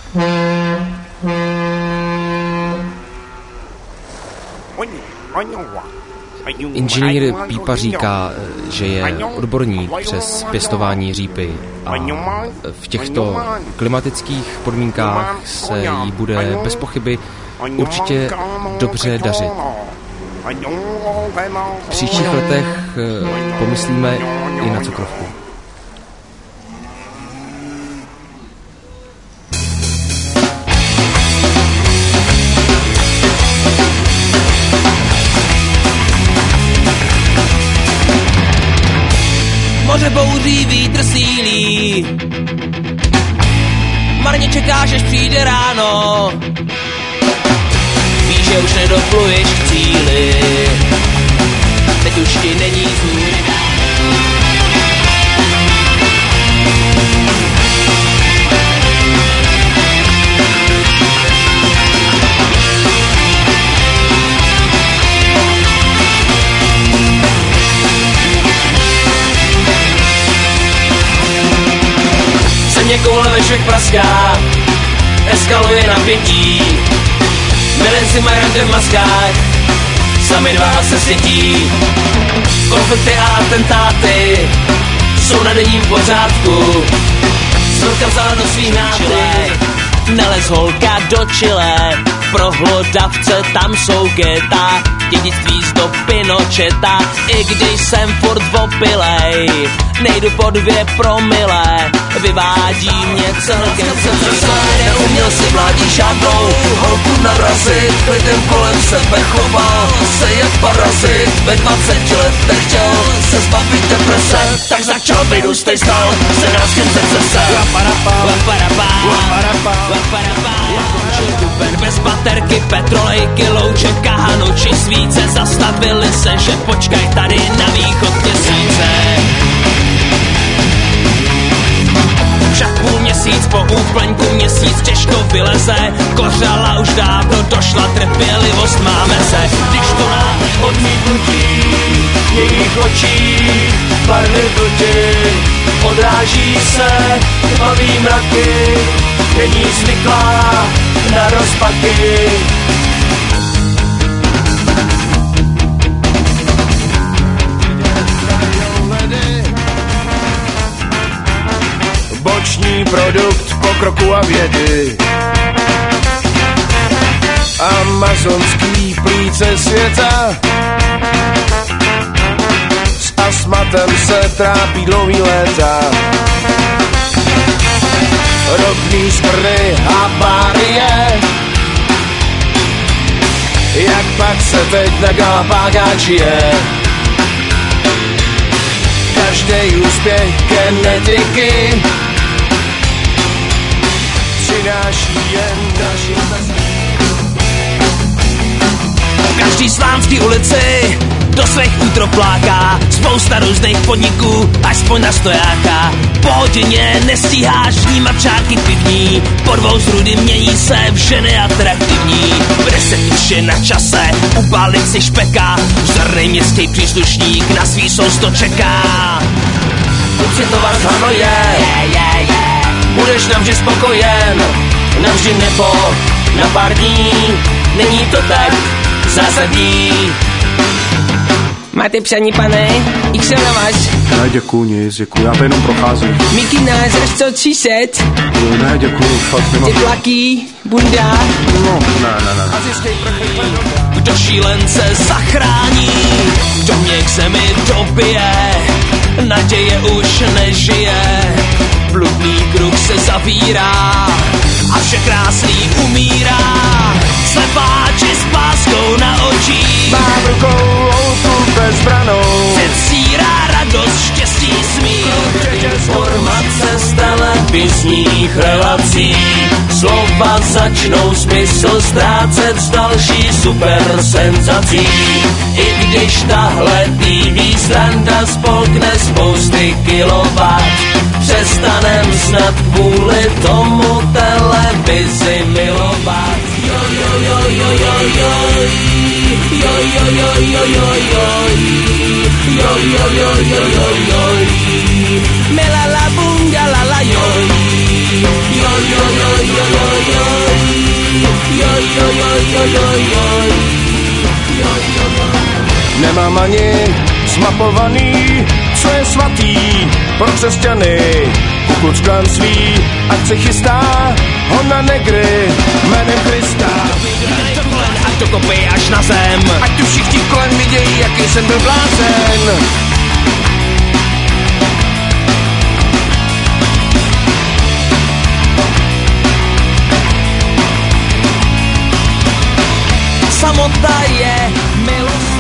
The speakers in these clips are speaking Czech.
Inženýr Pípa říká, že je odborník přes pěstování řípy a v těchto klimatických podmínkách se jí bude bez pochyby určitě dobře dařit. V příštích letech pomyslíme i na cukrovku. Moře bouří, vítr sílí, marně čekáš, až přijde ráno. Víš, že už nedopluješ k cíli, teď už ti není zůr. Mě koule ve všech praská, eskaluje napětí. Milenci mají rande v maskách, sami dva se světí. Konflikty a atentáty jsou na denním pořádku. Snorka vzala do svých náplej, nalez holka do Chile. Pro hlodavce tam jsou geta, dědictví z do Pinocheta. I když jsem furt opilej, nejdu po 2 promile, vyvádí mě celkem se. Neuměl si mládí žádnou holku narazit, klidem kolem sebe choval se jak parazit. Ve 20 letech chtěl se zbavit deprese, tak začal vyrůstej stal se nás chce se. Duben bez baterky, petrolejky, louče, kahanu či svíce. Zastavili se, že počkaj tady na východ měsíce. Však půl měsíc po úplňku měsíc těžko vyleze. Kořala už dávno došla, trpělivost máme se. Když to na odmítnutí jejich očí barvy vlky odráží se tmavý mraky, není zvyklá na rozpaky. Boční produkt pokroku a vědy. Amazonský plíce světa s astmatem se trápí dlouhý léta. Ropný smrdy a bárie, jak pak se teď na Galapágách žije. Každý úspěch genetiky přináší jen další otázky. Každý slánský ulici do svých útrop láká, spousta různých podniků, aspoň na stojáka. Po hodině nestíháš vnímat čárky pivní, po 2 zrudy mění se v ženy atraktivní. V 10 už je na čase upálit si špeka, vzornej městský příslušník na svý sousto čeká. Kluci tovar z Hanoje, budeš navždy spokojen, navždy nebo na pár dní, není to tak zásadní. Máte přání, pane? Jak se na vás? Ne, děkuju, nic, děkuju, já to jenom procházím. Mikina, zraž co 300? Ne, děkuju, fakt nemám. Teplaký, bunda? No, ne. Kdo šílence zachrání, kdo mě k zemi dobije, naděje už nežije, bludný kruh se zavírá a vše krásný umírá. Slepáči s páskou na očích, mám rukou loutu bezbranou, předstírá radost, štěstí, smích. Formace z televizních relací, slova začnou smysl ztrácet z další super senzací. I když tahle TV sranda spolkne spousty kilowatt, přestanem snad kvůli tomu televizi milovat. Jo, jo, jo, jo, jo, jo, jo, jo, jo, jo, jo, jo, jo, jo, jo, jo, jo, me la la bunga la la yo, yo, yo, yo, yo, yo, Nemám ani zmapovaný, co je svatý pro křesťany. Pokud klanství, ať se chystá hona negry jménem Krista. Ať to kopej až na zem, Ať tu všichni kolem vidějí, jaký jsem byl blázen. samota je milost.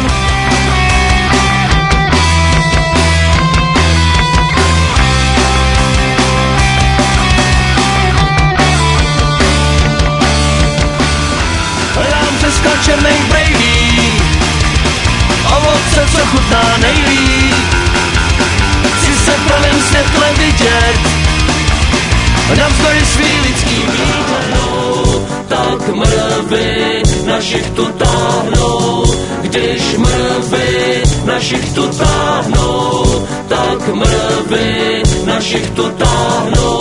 Hledám přeska černej brejlí, ovoce, co chutná nejlíp. Chci se v pravém světle vidět, navzdory svý lidský výhlednou, tak mrvy našich tu táhnou. Když mrvy našich tu táhnou, tak mrvy našich tu táhnou.